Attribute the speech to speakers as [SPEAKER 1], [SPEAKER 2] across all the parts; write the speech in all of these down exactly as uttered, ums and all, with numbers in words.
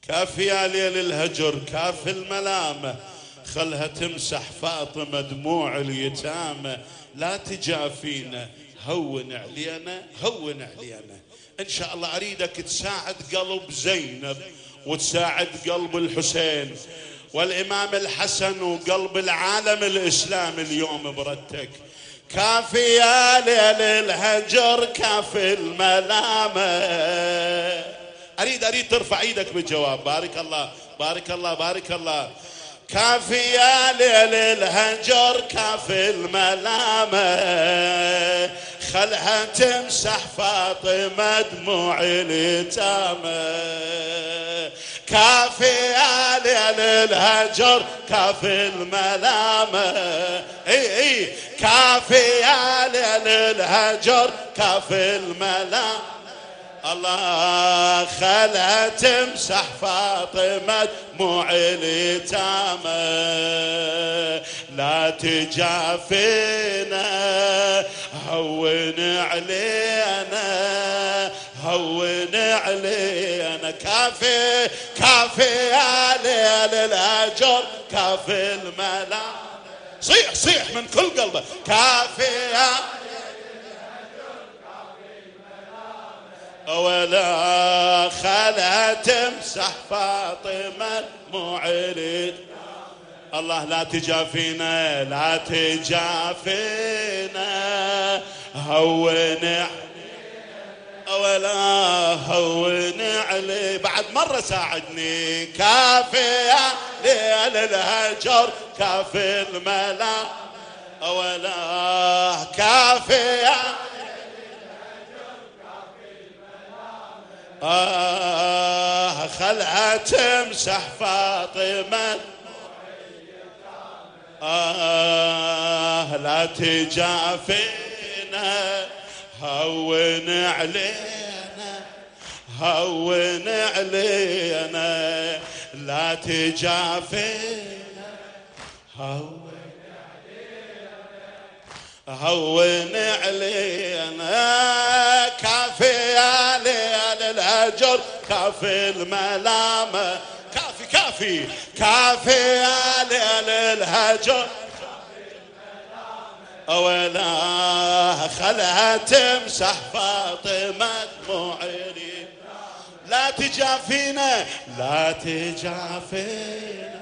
[SPEAKER 1] كافي يا ليل الهجر كافي الملامة، خلها تمسح فاطمة دموع اليتامى. لا تجافينا هون علينا هون علينا. إن شاء الله أريدك تساعد قلب زينب وتساعد قلب الحسين والإمام الحسن وقلب العالم الإسلامي اليوم بردك. كافي يا ليل الهجر كافي الملامة. أريد أريد ترفع إيدك بالجواب. بارك الله بارك الله بارك الله. كافي يا ليل الهجر كافي الملامة، خلها تمسح فاطمة دموع اليتامى. كافي يا ليل الهجر كافي الملامة، اي اي كافي يا ليل الهجر كافي الملامة. الله خلها تمسح فاطمة دموع اليتامى. لا تجافينا هون علينا هون علينا. كافي كافي يا ليل الهجر كافي الملامة. صيح صيح من كل قلبه. كافي يا ولا خلا تمسح فاطمة دموع اليتامى. الله لا تجافينا لا تجافينا هون ولا هون علي. بعد مرة ساعدني. كافي يا ليل الهجر كافي الملامة ولا كافي يا آه خلها تمسح فاطمة. آه لا تجافينا هون علينا هون علينا. لا تجافينا هون هون علينا. كافي يا ليل الهجر كافي الملامة. كافي كافي كافي يا ليل الهجر ولا خلها تمسح فاطمة دموع اليتامى. لا تجافينا لا تجافينا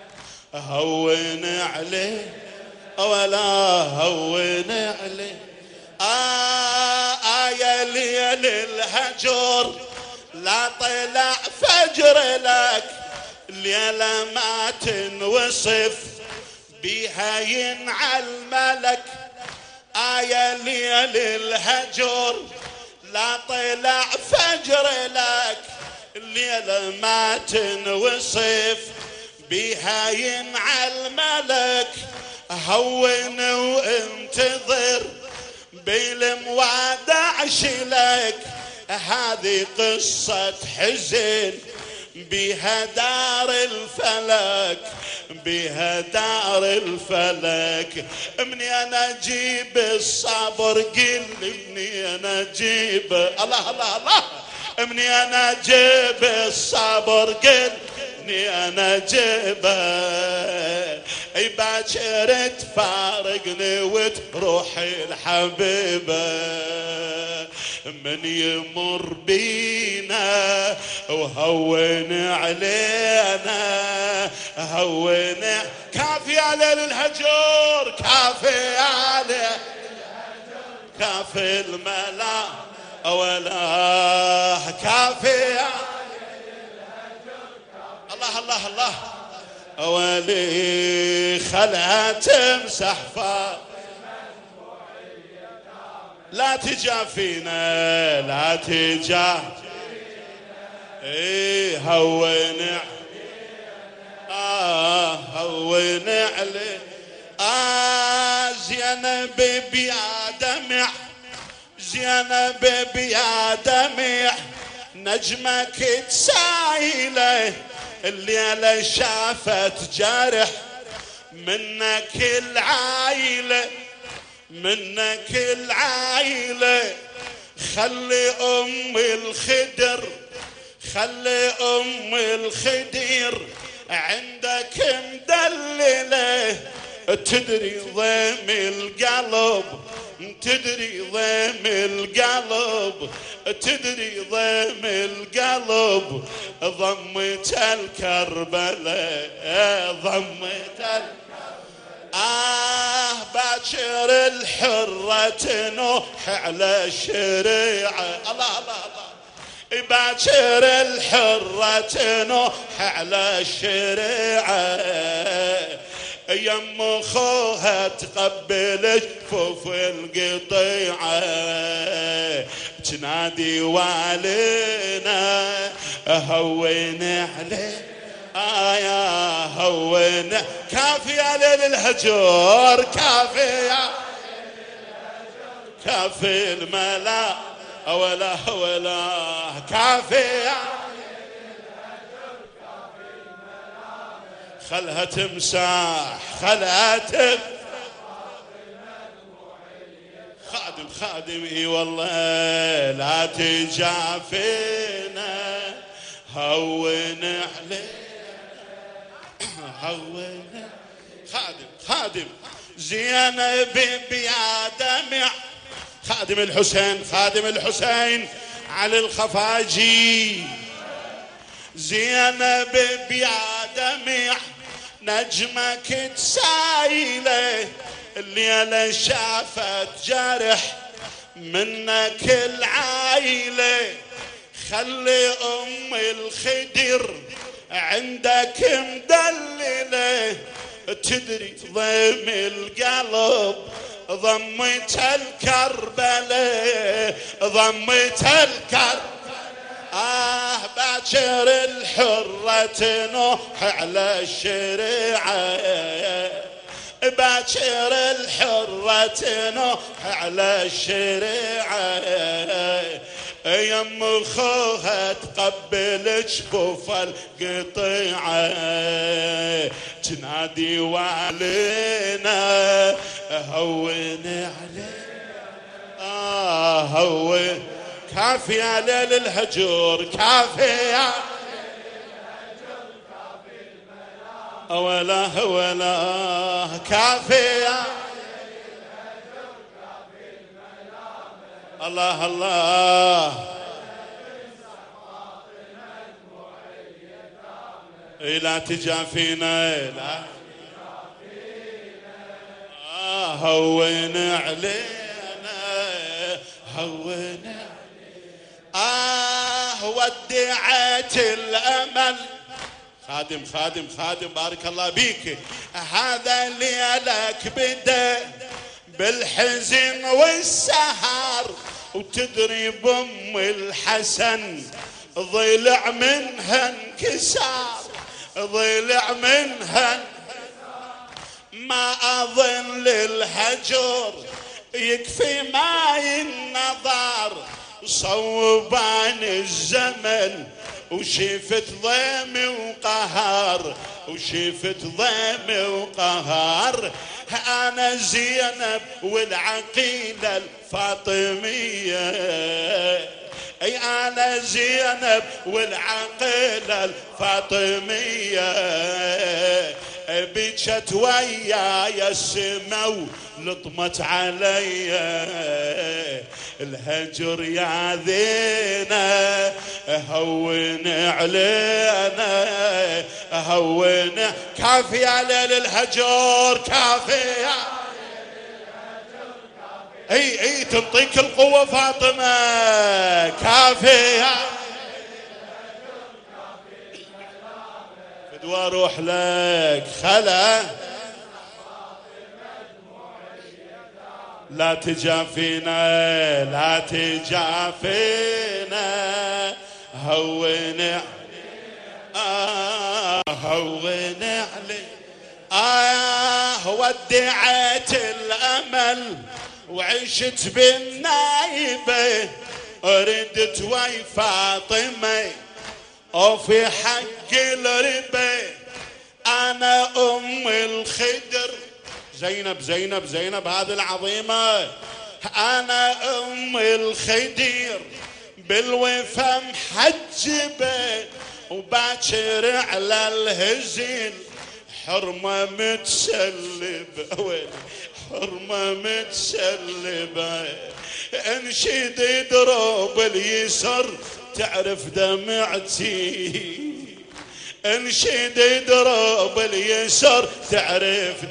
[SPEAKER 1] هون عليه ولا هون عليه. آه آية ليل الهجر لا طلع فجر لك، ليلة ما تنوصف بها ينعى الملك. آية ليل الهجر لا طلع فجر لك، ليلة ما تنوصف بها ينعى الملك. هون وانتظر بالموادع شلك، هذه قصة حزن بها دار الفلك بها دار الفلك. مني انا اجيب الصبر قل مني انا اجيب الله الله الله. مني انا اجيب الصبر قل مني انا اجيبه. اي باكر تفارقني وتروحي الحبيبه. من يمر بينا وهون علينا هون. كافي يا ليل الهجر كافي يا ليل كافي الملامة ولا كافي يا الله الله الله. ولي خلها تمسح فاطمة. لا تجافينا لا تجافينا ايه هون آه هون عليه. آه زينب بيا دمع زينب بيا دمع نجمك تسايله. الليلة شافت جرح منك العايلة منك العايلة. خلي أم الخدر خلي ام الخدير عندك مدلله، تدري ضيم القلب، تدري ضيم القلب، تدري ضيم القلب، ضمت الكربلاء، ضمت الكربلاء. آه باكر الحرة تنوح على الشريعة، الله الله الله، باكر الحرة تنوح على الشريعة، يم خوها تقبل جفوف القطيعة، تنادي والينا هون عليه، آه يا هون، كافي يا ليل الهجر، كافي يا كافي الملا ولا ولا، كافي يا خلها تمسح، خلها تمسح، خادم خادم اي والله لا تجافينا، هون علينا، هون، خادم خادم زينب بيا دمع، خادم الحسين، خادم الحسين علي الخفاجي، زينب بيا دمع نجمك تسايله، الليلة شافت جرح منك العايلة، خلي ام الخدر عندك مدلله، تدري ضيم القلب، ضمت الكربلاء، ضمت الكربلاء. آه باكر الحرة تنوح على الشريعة، باكر الحرة تنوح على الشريعة، يم خوها تقبل جفوف القطيعة، تنادي وعلينا هون علينا، آه هون، كافي يا ليل الهجر، كافي يا ولا ولا، كافي يا الله الله، اي لا تجافينا، لا آه هون علينا، هون، آه ودعت الأمل، خادم خادم خادم بارك الله بيك، هذا ليلك بدا بالحزن والسهر، وتدري بام الحسن ضلع منها انكسار، ضلع منها ما أظن للهجر يكفي ماي النظر، صوبان الزمن وشفت ضيمي وقهر، وشفت ضيمي وقهر، أنا زينب والعقيلة الفاطمية، أي أنا زينب والعقيلة الفاطمية، بجت وياي السما ولطمت علي، الهجر يا ذينا هون علينا، هون، كافي يا ليل الهجر، كافي يا اي اي تنطيك القوة فاطمة، كافي يا فدوى روح لك خلا، لا تجافينا، لا تجافينا، هون، آه هون علي، آه ودعت الأمل وعشت بالنايبة، ردت وي فاطمة وفي حق الربا، أنا أم الخدر، زينب زينب زينب هذه العظيمة، أنا أم الخدير بالوفا محجبة وباكر على الهزيل حرمة متسلبة ويلي حرمة متسلبة انشد دروب اليسر تعرف دمعتي انشد دروب اليسر تعرف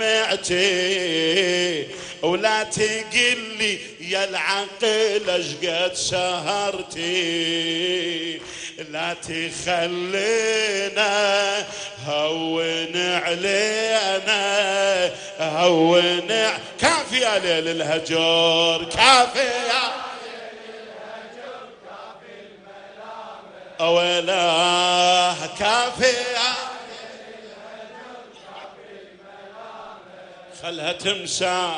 [SPEAKER 1] دمعتي ولا تقلي يا العقل اشقد سهرتي لا تخلينا هون علينا هون ع... كافي يا ليل الهجر كافي يا أولا كافي خلها تمسح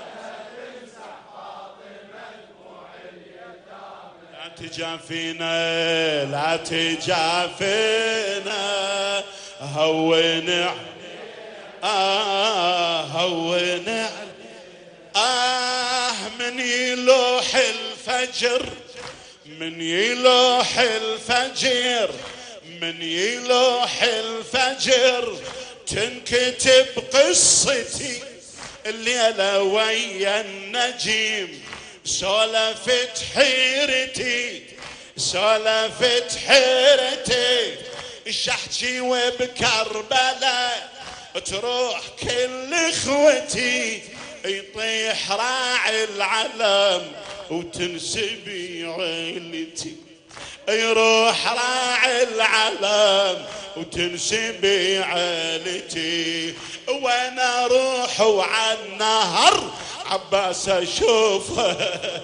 [SPEAKER 1] لا تجافينا لا تجافينا هون آه هون آه من يلوح الفجر من يلوح الفجر من يلوح الفجر تنكتب قصتي الليلة ويا النجيم سولفت حيرتي سولفت حيرتي شحجي وبكربلاء تروح كل اخوتي يطيح راعي العلم وتنسبي عيلتي يروح راعي العلم وتنسبي عيلتي وانا اروح وعلى النهر عباس اشوفه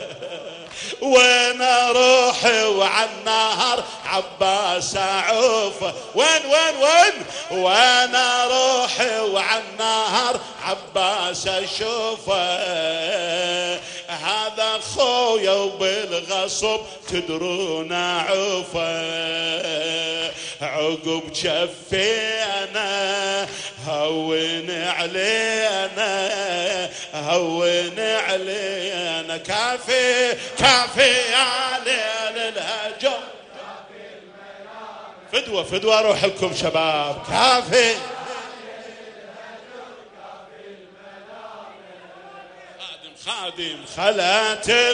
[SPEAKER 1] وين اروح وعلى النهر عباس اعوفه وين وين وين وين اروح وعلى النهر عباس اشوفه هذا خويا وبالغصب تدرون اعوفه عقب جفينا هون علينا هون علينا كافي كافي يا ليل الهجر فدوة فدوة اروح لكم شباب كافي خادم خادم خلاتم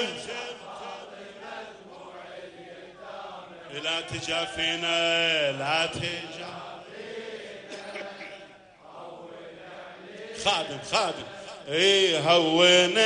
[SPEAKER 1] لا تجافينا لا تجافينا خادم خادم اي هون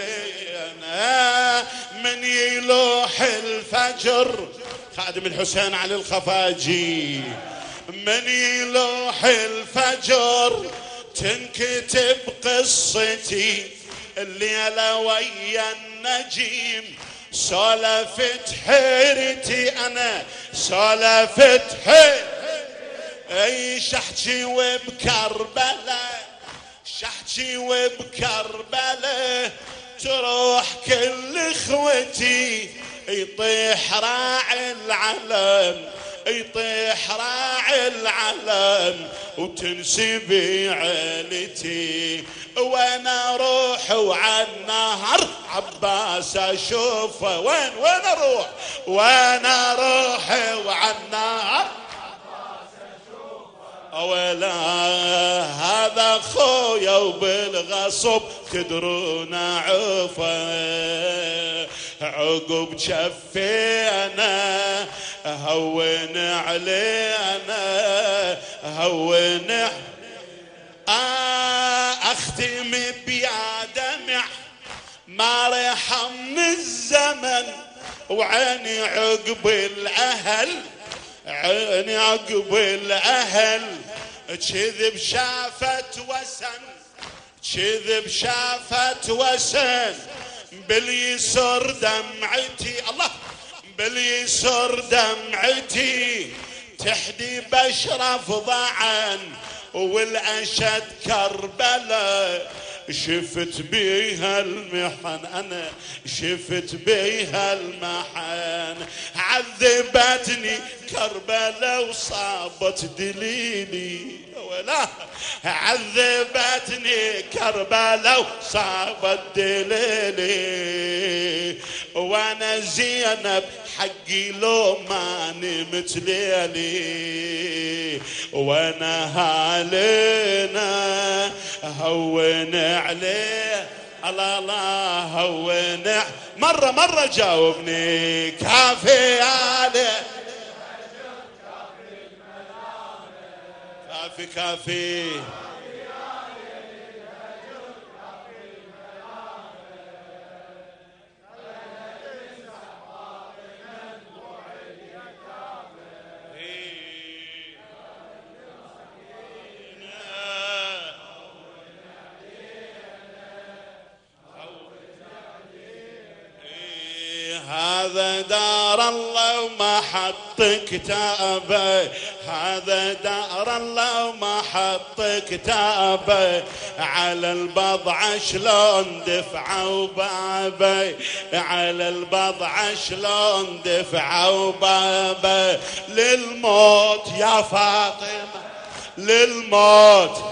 [SPEAKER 1] علينا من يلوح الفجر خادم الحسين علي الخفاجي من يلوح الفجر تنكتب قصتي الليلة ويا النجيم سولفت حيرتي انا سولفت حيرتي اي شحجي وبكربلاء شحجي وبكربلاء تروح كل اخوتي يطيح راعي العلم يطيح راعي العلم وتنسبي عيلتي وانا اروح وعلى النهر عباس اشوفه وين وين اروح وانا اروح وعلى النهر اولا هذا خويا وبالغصب تدرون اعوفه عقب جفينا هون علينا هون آه اختم بيا دمع ما رحم الزمن وعيني عقب الاهل عيني عقب الاهل كذب شافت وسن كذب شافت وسن باليسر دمعتي الله باليسر دمعتي تحدي بشرف ضعن والأشد كربلاء شفت بيها المحن أنا شفت بيها المحن عذبتني كربلاء وصابت دليلي ولا عذبتني كربلاء وصابت دليلي وانا زينب حقي لو ما نمت ليلي ونهالنا هون عليه الله الله هون. مرة مرة جاوبني كافي عليه كافي كافي هذا دار الله وما حط كتابه هذا دار الله وما حط كتابه على البضعة شلون دفعوا بابه على البضعة شلون دفعوا بابه للموت يا فاطمة للموت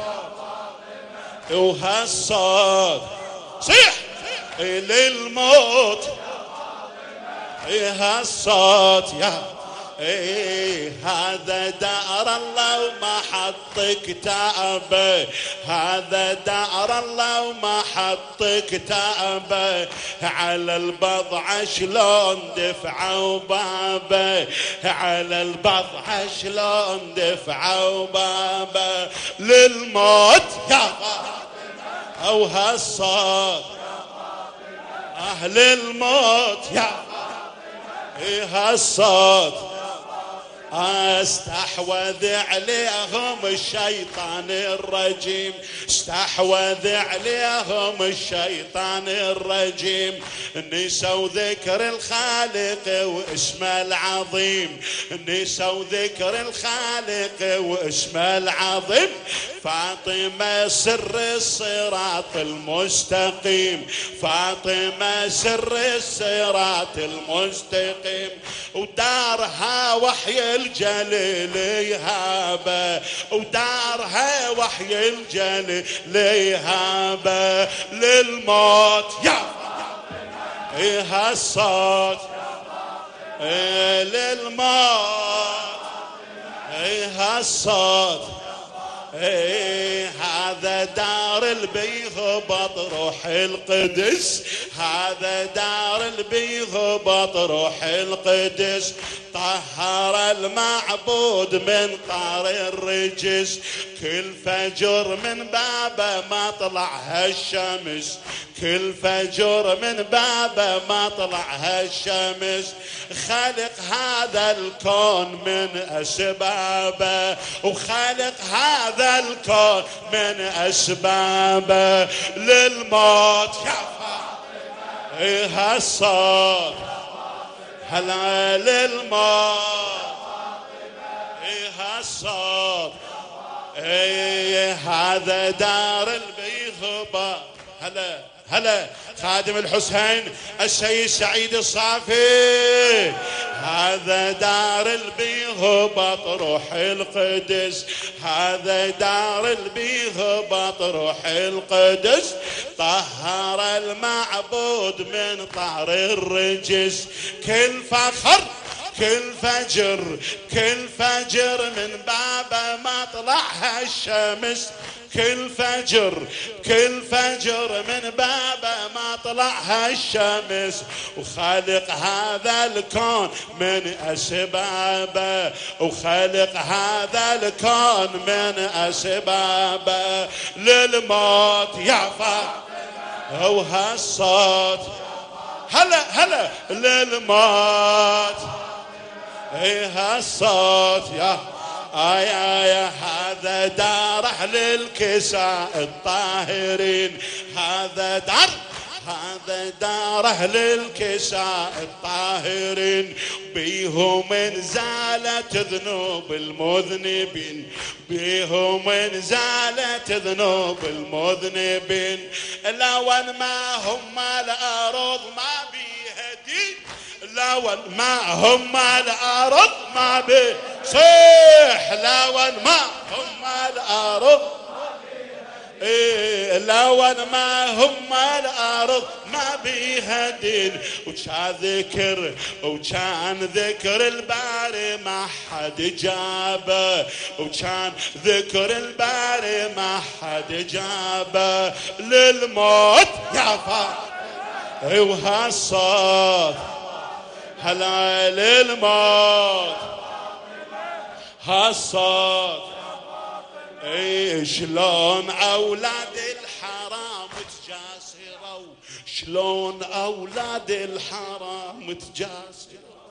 [SPEAKER 1] وهالصوت صيح للموت هالصوت يا ايه هذا دار الله وما حط كتابه هذا دار الله وما حط كتابه على البضعة شلون دفعوا بابه على البضعة شلون دفعوا بابه للموت يا فاطمة او هالصوت اهل الموت يا هالصوت استحوذ عليهم الشيطان الرجيم استحوذ عليهم الشيطان الرجيم نسوا ذكر الخالق واسمه العظيم نسوا ذكر الخالق واسمه العظيم فاطمة سر الصراط المستقيم فاطمة سر الصراط المستقيم ودارها وحي الجليل يهابه ودارها وحي الجليل يهابه للموت يا فاطمة هالصوت للموت هالصوت ايه هذا دار البيهبط روح القدس هذا دار البيهبط روح القدس طهر المعبود من طار الرجس كل فجر من بابه ما طلعها الشمس كل فجر من بابه ما طلعها الشمس خالق هذا الكون من أسبابه وخالق هذا الكون من أسبابه للموت يا فاطمة هالصوت هلا للموت هالصوت ايه هذا دار البيهبة هلا هلا خادم الحسين السيد سعيد الصافي هذا دار البيهبط روح القدس هذا دار البيهبط روح القدس طهر المعبود من طهر الرجس كل فخر كل فجر كل فجر من بابه ما طلعها الشمس كل فجر كل فجر من بابه ما طلعها الشمس وخالق هذا الكون من أسبابه وخالق هذا الكون من أسبابه للموت يا فاطمة وهالصوت هلا هلا للموت هالصوت يا آيا يا هذا دار أهل الكساء الطاهرين هذا دار هذا دار أهل الكساء الطاهرين بيهم انزالت ذنوب المذنبين بيهم انزالت ذنوب المذنبين لو ان ما هم الأرض ما بيها دين لو ان ما هم الأرض ما بيها صيح لو ان ما هم الأرض إيه لو ما هم الأرض ما بيها دين. وكان ذكر وكان ذكر الباري ما حد جابه، وكان ذكر الباري ما حد جابه للموت يا فاطمة. وهالصوت هلا للموت هالصوت. اي شلون اولاد الحرام تجاسروا، شلون اولاد الحرام تجاسروا،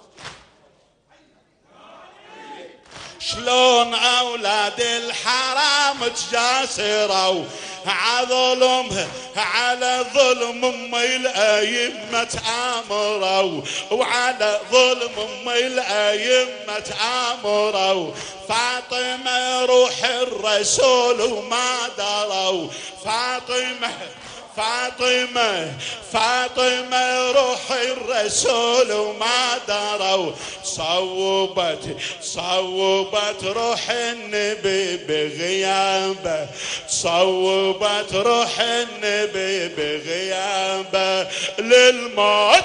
[SPEAKER 1] شلون اولاد الحرام تجاسروا على ظلم على ظلم ام الائمه تامروا، وعلى ظلم ام الائمه تامروا. فاطمه روح الرسول وما دروا، فاطمه فاطمة فاطمة روح الرسول وما دروا. صوبت صوبت روح النبي بغيابه، صوبت روح النبي بغيابه للموت.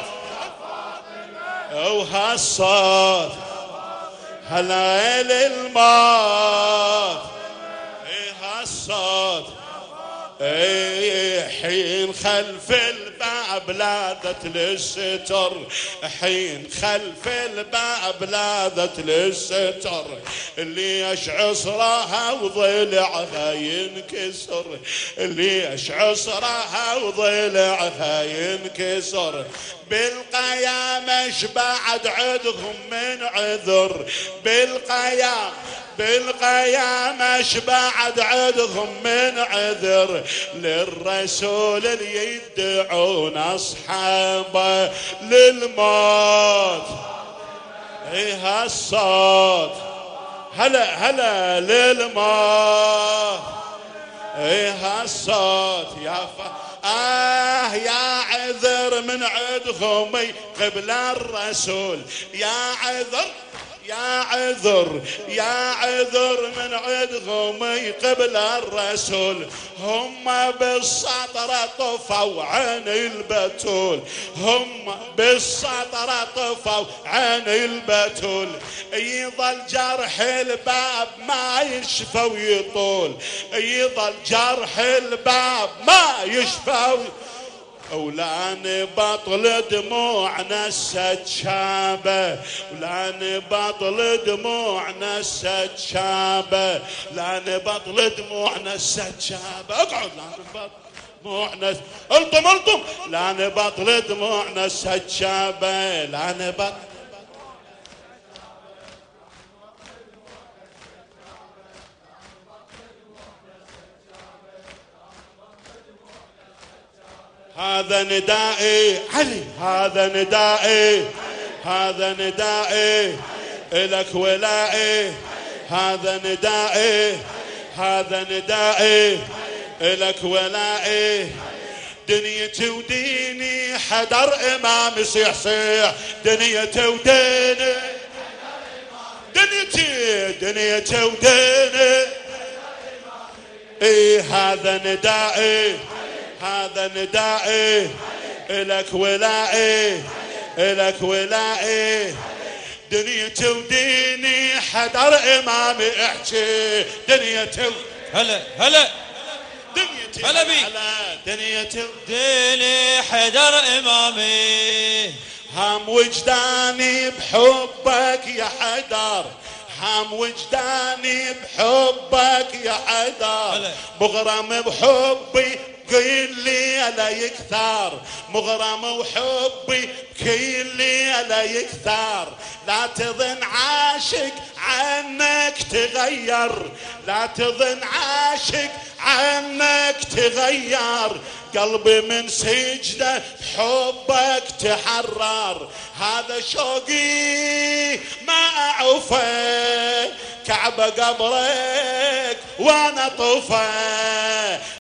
[SPEAKER 1] وهالصوت هلا للموت. هالصوت اي حين خلف الباب لاذت للستر، حين خلف الباب لاذت للستر. ليش عصرها وضلعها ينكسر، ليش عصرها وضلعها ينكسر. بالقيامة بعد عدهم من عذر، بالقيامة بالقيامة بعد عدهم من عذر. للرسول اللي يدعون اصحابه للموت. اي هالصوت هلا هلا للموت. اي هالصوت يا ف... آه يا عذر من عدهم قبل الرسول، يا عذر يا عذر يا عذر من عدهم قبل الرسول. هم بالسطر طفوا عن البتول، هم بالسطر طفوا عن البتول. يظل جرح الباب ما يشفى ويطول، يظل جرح الباب ما يشفى. ولا نبطل دموعنا السجابة، ولا نبطل دموعنا السجابة، لا نبطل دموعنا السجابة. اقعد. لا نبطل دموعنا، الطم الطم. لا نبطل دموعنا السجابة، لا نبطل. هذا ندائي علي، هذا ندائي، هذا ندائي إلك ولائي، هذا ندائي، هذا ندائي إلك ولائي. دنيتي وديني حدر إمامي صيح صيح، دنيتي وديني دنيتي دنيتي وديني. إيه هذا ندائي، هذا ندائي إلك ولائي، إلك ولائي. دنيتي وديني حدر إمامي احكي، دنيتي
[SPEAKER 2] هلا هلا
[SPEAKER 1] دنيتي
[SPEAKER 2] هلا بي
[SPEAKER 1] دنيتي
[SPEAKER 2] وديني حدر إمامي.
[SPEAKER 1] هم وجداني بحبك يا حدر، هم وجداني بحبك يا حدر. مغرم بحبي قيل لي لا يكثر، مغرم وحبي كل ليلة يكثر. لا تظن عاشق عنك تغير، لا تظن عاشق عنك تغير. قلبي من سجده حبك تحرر، هذا شوقي ما أعوفه. كعبة قبرك وانا طوفه،